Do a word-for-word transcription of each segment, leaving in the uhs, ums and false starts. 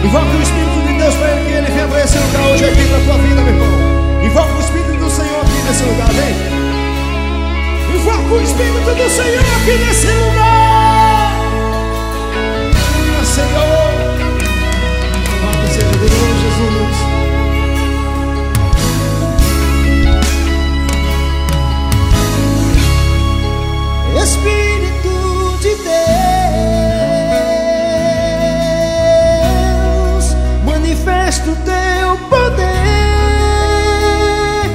Invoca o Espírito de Deus para que Ele venha para esse lugar hoje aqui para a tua vida, meu irmão. Invoca o Espírito do Senhor aqui nesse lugar, vem. Invoca o Espírito do Senhor aqui nesse lugar. Ah, Senhor. Louvado seja Deus, Jesus. Espírito de Deus, manifesta o teu poder,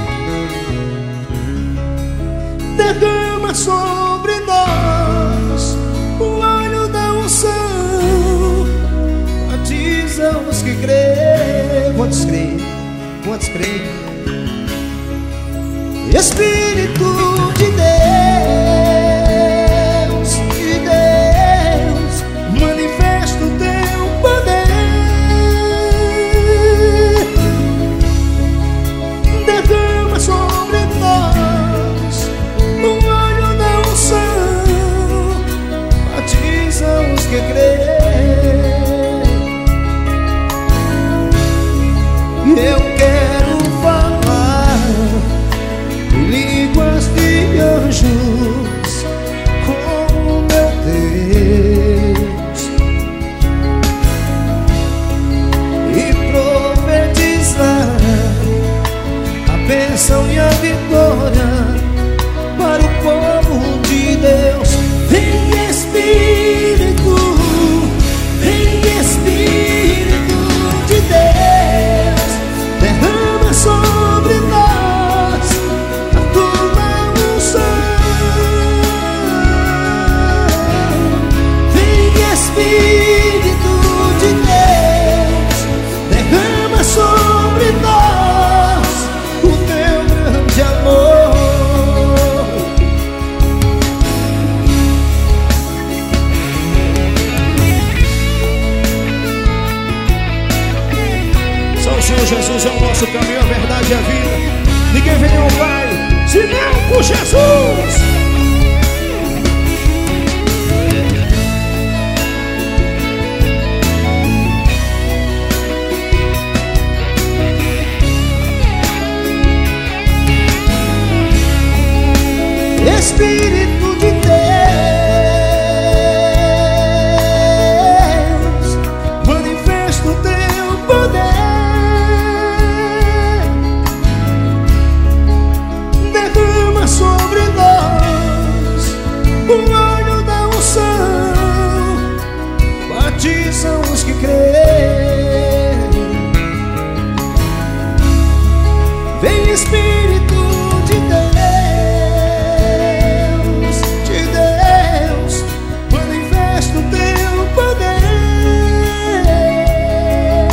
derrama sobre nós o óleo da unção, batiza os que creem. Quantos creem? Quantos creem? Espírito de Deus, que crê. Eu quero falar em línguas de anjos com meu Deus e profetizar a bênção e a vitória para o povo de Deus. Vem Espírito, vem Espírito de Deus, derrama sobre nós a tua unção. Vem Espírito de Deus, derrama sobre nós o teu grande amor. Senhor Jesus é o nosso caminho, a verdade e a vida. Ninguém vem ao Pai senão por Jesus. Espírito de Deus, manifesta o teu poder, sobre nós o óleo da unção, batizam os que creem. Vem Espírito de Deus, de Deus, manifesta o teu poder,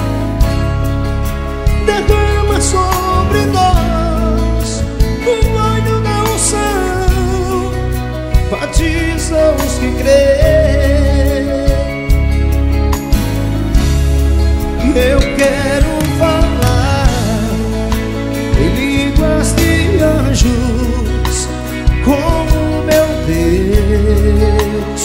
derrama sobre nós o óleo da unção, batiza os que creem. Eu quero falar em línguas de anjos com meu Deus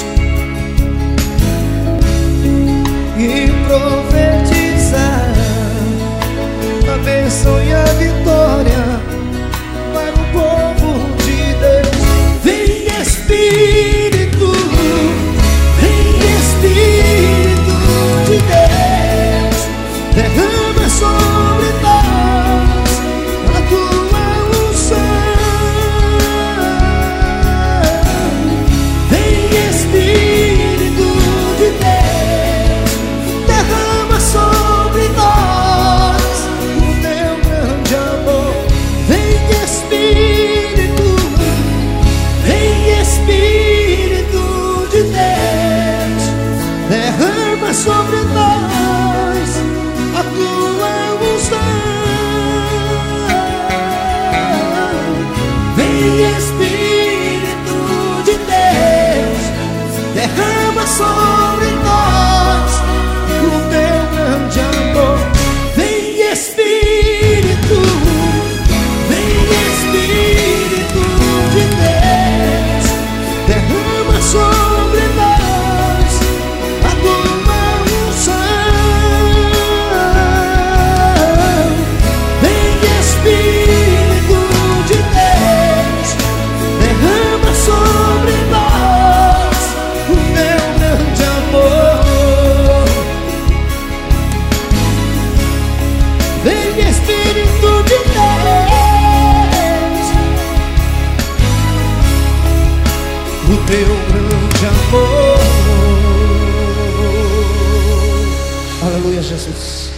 e profetizar a bênção e a vitória para o povo de Deus. Vem Espírito, vem Espírito de Deus, derrama sobre nós a tua unção. Vem Espírito de Deus, derrama sobre nós o teu grande amor. Vem Espírito, vem Espírito de Deus, derrama sobre nós a tua unção. Vem Espírito de Deus, derrama sobre nós o teu grande amor. Vem Espírito, vem Espírito de Deus, derrama sobre nós a tua unção. teu grande amor. Aleluia, Jesus.